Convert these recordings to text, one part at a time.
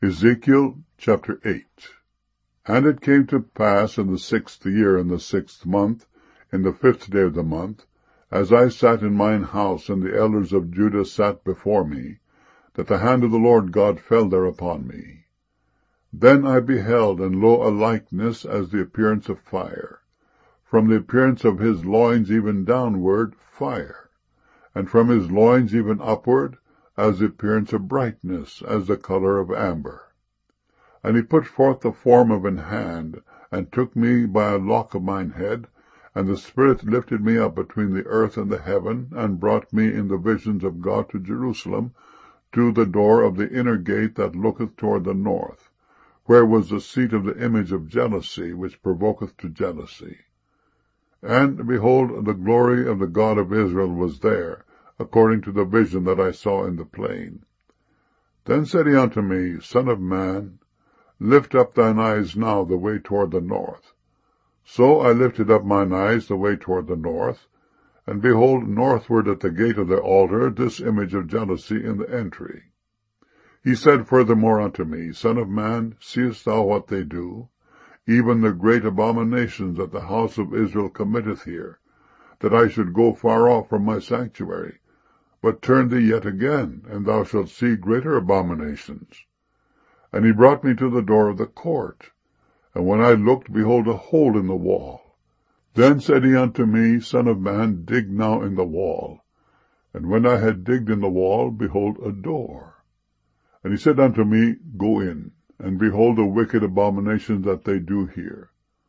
Ezekiel chapter 8. And it came to pass in the 6th year, in the 6th month, in the 5th day of the month, as I sat in mine house, and the elders of Judah sat before me, that the hand of the Lord God fell there upon me. Then I beheld, and lo, a likeness as the appearance of fire. From the appearance of his loins even downward, fire, and from his loins even upward, as the appearance of brightness, as the color of amber. And he put forth the form of an hand, and took me by a lock of mine head, and the Spirit lifted me up between the earth and the heaven, and brought me in the visions of God to Jerusalem, to the door of the inner gate that looketh toward the north, where was the seat of the image of jealousy, which provoketh to jealousy. And behold, the glory of the God of Israel was there, according to the vision that I saw in the plain. Then said he unto me, Son of man, lift up thine eyes now the way toward the north. So I lifted up mine eyes the way toward the north, and behold, northward at the gate of the altar, this image of jealousy in the entry. He said furthermore unto me, Son of man, seest thou what they do? Even the great abominations that the house of Israel committeth here, that I should go far off from my sanctuary. But turn thee yet again, and thou shalt see greater abominations. And he brought me to the door of the court, and when I looked, behold, a hole in the wall. Then said he unto me, Son of man, dig now in the wall. And when I had digged in the wall, behold, a door. And he said unto me, Go in, and behold the wicked abominations that they do here.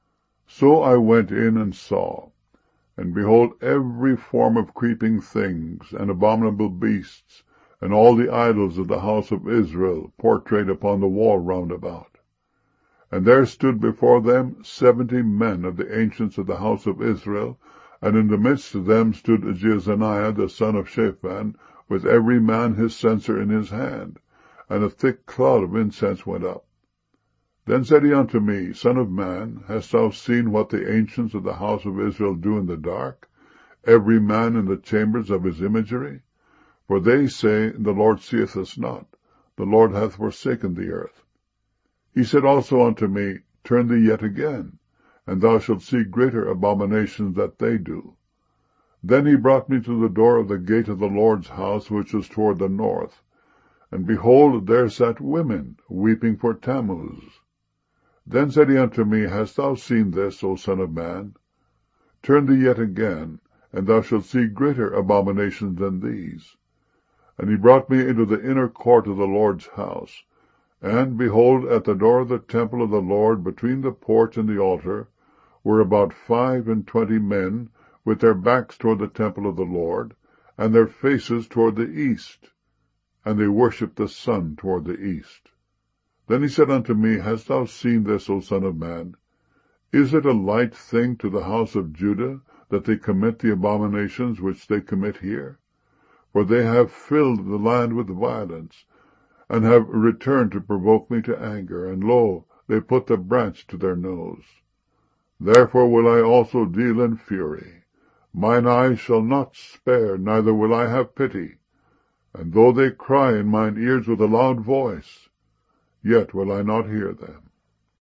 So I went in and saw, and behold, every form of creeping things, and abominable beasts, and all the idols of the house of Israel, portrayed upon the wall round about. And there stood before them 70 men of the ancients of the house of Israel, and in the midst of them stood Jaazaniah the son of Shaphan, with every man his censer in his hand, and a thick cloud of incense went up. Then said he unto me, Son of man, hast thou seen what the ancients of the house of Israel do in the dark, every man in the chambers of his imagery? For they say, The Lord seeth us not, the Lord hath forsaken the earth. He said also unto me, Turn thee yet again, and thou shalt see greater abominations that they do. Then he brought me to the door of the gate of the Lord's house, which was toward the north. And behold, there sat women, weeping for Tammuz. Then said he unto me, Hast thou seen this, O son of man? Turn thee yet again, and thou shalt see greater abominations than these. And he brought me into the inner court of the Lord's house. And behold, at the door of the temple of the Lord, between the porch and the altar, were about 25 men, with their backs toward the temple of the Lord, and their faces toward the east. And they worshipped the sun toward the east. Then he said unto me, Hast thou seen this, O son of man? Is it a light thing to the house of Judah, that they commit the abominations which they commit here? For they have filled the land with violence, and have returned to provoke me to anger, and lo, they put the branch to their nose. Therefore will I also deal in fury. Mine eyes shall not spare, neither will I have pity. And though they cry in mine ears with a loud voice, yet will I not hear them.